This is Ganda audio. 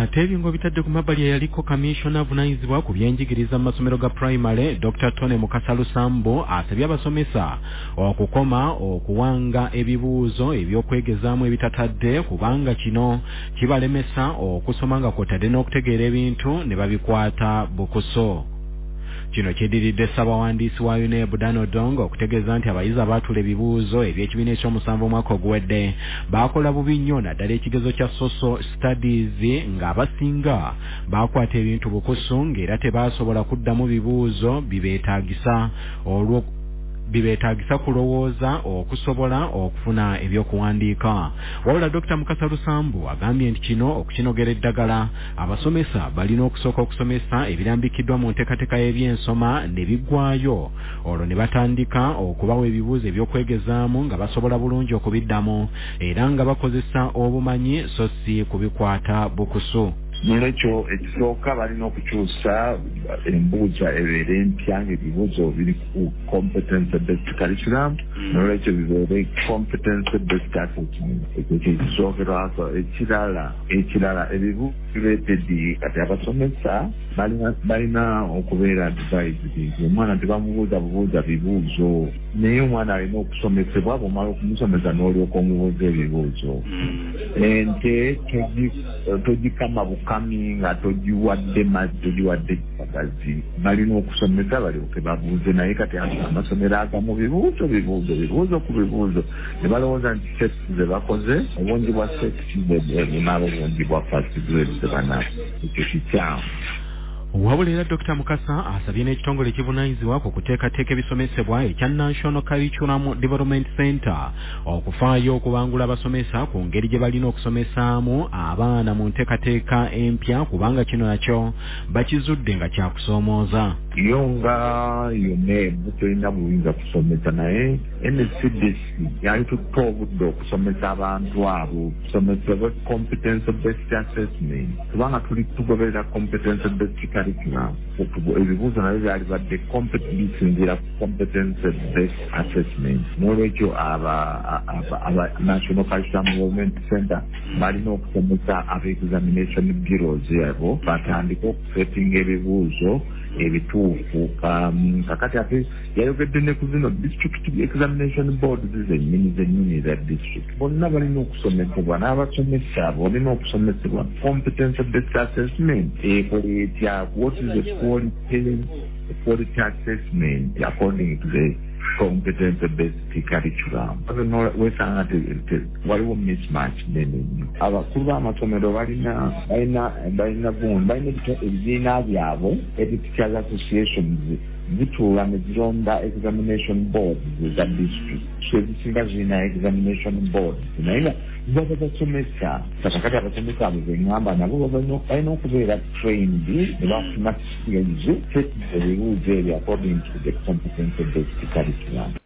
ate ebingo bitadde ku mabbali yaliko kamiishona avunaanyizibwa ku byenjigiriza mu masomero ga primary Dr. Tone Mukasa Lusambo asabye abasomesa okukoma okuwanga ebibuuzo ebyokwegezaamu ebitatadde kubanga kino kibalemesa okusoma nga kwotadde n'okutegeera ebintu ne babikwata bukuso. Kino kiddiridde Ssaabawandiisi wa UNEB Dan Odongo okutegeeza nti abayizi abaatula ebibuuzo eby'ekibiina eky'omusanvu omwaka oguwedde baakola bubi nnyo naddala ekigezo kya social studies ng'abasinga baakwata ebintu bukusu ng'era tebaasobola kuddamu bibuuzo bibeetaagisa kulowooza okusobola okufuna ebyokuwandiika. Wabula Dr. Mukasa Lusambu agambye nti kino okukinogera eddagala abasomesa balina okusooka okusomesa ebirambikiddwa mu nteekateeka y'ebyensoma ne biggwaayo olwo ne batandika okubawa ebibuuzo ebyokwegezaamu nga basobola bulungi okubiddamu era nga bakozesa obumanyi so si kubikwata bukusu. Nolwekyo ekisooka balina okukyusa embuuza ebeere empya ng'ebibuuzo biri ku competence based curriculum nolwekyo bibeere competence based assessment. Ekyo kyekisookerwako. Ekirala ebibuuzo bireetedde kati abasomesa balina okubeera advised. Omwana tebamubuuza bibuuzo naye omwana alina okusomesebwa bw'omala okumusomesa n'olyoka omubuuza ebibuuzo. Ente togikama bukami nga togiwadde mazzi togiwadde kagazi. Balina okusomesa balyoke babuuze naye kati amasomero agamu bibuuzo ku bibuuzo ne balowooza nti seti ze bakoze obungi bwa seti bunaaba obungi bwa first grade ze banaba. Ekyo kikyamu. Wabula era Dr. Mukasa asabye n'ekitongole ekivunaanyizibwa ku kuteekateeka ebisomesebwa ekya National Curriculum Development Center okufaayo okubangula abasomesa ku ngeri gye balina okusomesaamu abaana mu nteekateeka empya kubanga kino nakyo bakizudde nga kyakusoomooza. Yo nga UNEB tolina buyinza kusomesa naye NCDC yali tutta obudde okusomesa abantu abo kusomesebwa competence based assessment kubanga tuli tugoberera competence based curriculum. Ebibuuzo nabyo byali badde bisinziira ku competence based assessment. N'olwekyo aba National Curriculum Development Center balina okusomesa aba-examination bureaus abo batandika okusetinga ebibuuzo ebituufu. Kakati ate yayogedde ne ku zino district examination board zennyini za district bonna balina okusomesebwa n'abasomesa abo balina okusomesebwa competence based assessment. Ekoleetya what is the quality assessment according to the competence based curriculum. Wesanga waliwo mismatch nene nnyo. Abakulu b'amasomero balina ebibiina byabwe teachers associations zituula ne zironda examination boards za district. So ezisinga zirina examination boards naye nga ziba basomesa kakati abasomesa abo beŋŋamba nabo balina okubeera trained ne bafuna skills ebibuuzo ebyo according to the competence based curriculum.